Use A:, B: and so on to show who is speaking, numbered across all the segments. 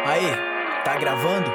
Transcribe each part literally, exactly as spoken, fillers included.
A: Aí, tá gravando?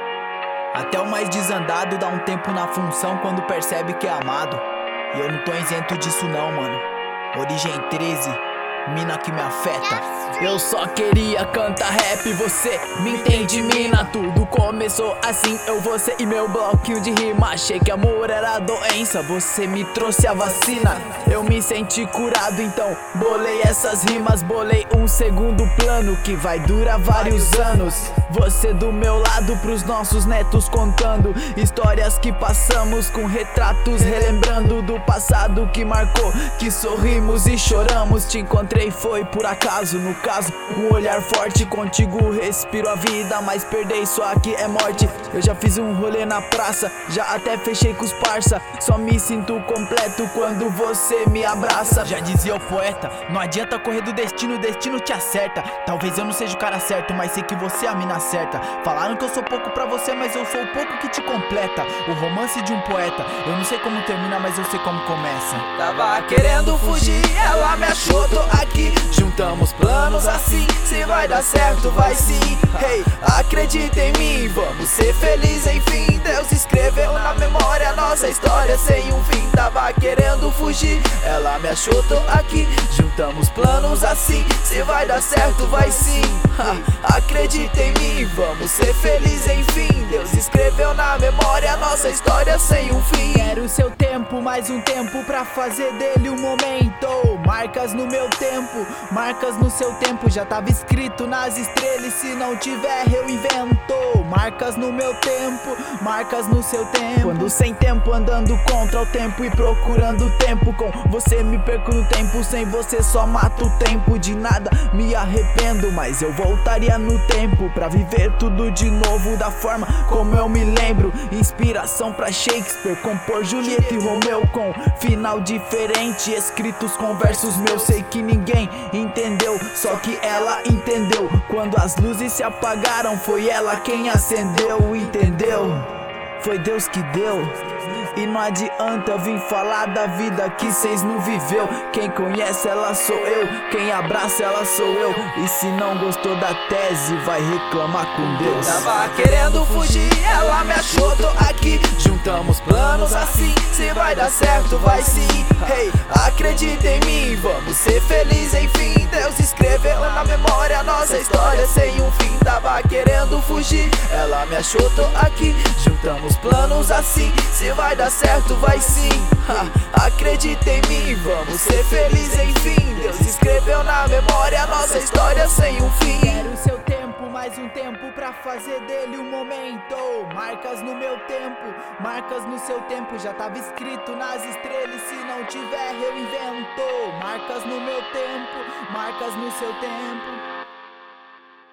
A: Até o mais desandado dá um tempo na função quando percebe que é amado. E eu não tô isento disso não, mano. Origem treze, mina que me afeta. Eu só queria cantar rap, você me entende, mina? Tudo começou assim, eu, você e meu bloquinho de rima. Achei que amor era doença, você me trouxe a vacina. Eu me senti curado, então bolei essas rimas. Bolei um segundo plano que vai durar vários anos. Você do meu lado pros nossos netos contando histórias que passamos, com retratos relembrando do passado que marcou, que sorrimos e choramos. Te encontrei foi por acaso, no caso um olhar forte. Contigo respiro a vida, mas perder isso aqui é morte. Eu já fiz um rolê na praça, já até fechei com os parça. Só me sinto completo quando você me abraça. Já dizia o poeta, não adianta correr do destino, o destino te acerta. Talvez eu não seja o cara certo, mas sei que você é a mina certa. Falaram que eu sou pouco pra você, mas eu sou o pouco que te completa. O romance de um poeta, eu não sei como termina, mas eu sei como começa.
B: Tava querendo fugir, ela me achou, tô aqui. Juntamos planos assim, se vai dar certo, vai sim. Hey, acredita em mim, vamos ser felizes enfim. Deus escreveu na memória nossa história sem um fim. Tava querendo fugir, ela me achou, tô aqui. Juntamos planos assim, se vai dar certo, vai sim. Ha, acredita em mim, vamos ser felizes enfim. Deus escreveu na memória nossa história sem um fim.
A: Quero seu tempo, mais um tempo pra fazer dele um momento. Marcas no meu tempo, marcas no seu tempo. Já tava escrito nas estrelas, se não tiver eu invento. Marcas no meu tempo, marcas no seu tempo. Quando sem tempo, andando contra o tempo e procurando tempo. Com você me perco no tempo, sem você só mato o tempo. De nada me arrependo, mas eu voltaria no tempo pra viver tudo de novo da forma como eu me lembro. Inspiração pra Shakespeare, compor Julieta e Romeu com final diferente, escritos com versos meus. Sei que ninguém entendeu, só que ela entendeu. Quando as luzes se apagaram, foi ela quem acendeu, entendeu? Foi Deus que deu. E não adianta eu vim falar da vida que cês não viveu. Quem conhece ela sou eu, quem abraça ela sou eu. E se não gostou da tese, vai reclamar com Deus.
B: Tava querendo fugir, ela me achou, tô aqui. Juntamos planos assim, se vai dar certo, vai sim. Hey, acredita em mim, vamos ser felizes enfim. Deus escreveu na memória nossa história sem um fim. Tava querendo fugir, ela me achou, tô aqui. Juntamos planos assim, se vai dar certo, vai sim. Ha, acredita em mim, vamos ser felizes enfim. Deus escreveu na memória nossa história sem um fim.
A: Quero seu tempo, mais um tempo pra fazer dele um momento. Marcas no meu tempo, marcas no seu tempo. Já tava escrito nas estrelas, se não tiver eu invento. Marcas no meu tempo, marcas no seu tempo.